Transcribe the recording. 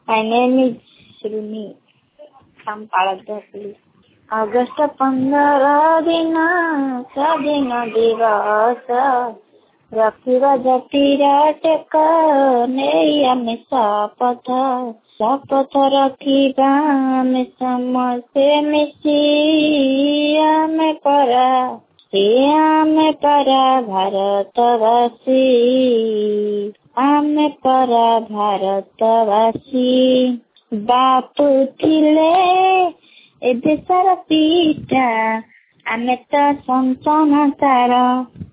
My name is Shruni from Paladapalli. August 15 दिन स्वाधीन दिवस रखिबा जतिरा टेक नेई आमे शपथ रखिबा आमे समस्ते मिसी आमे परा भारतवासी आमे परा भारतवासी बापू थिले ए देशर पीठा आमे तो संतान तार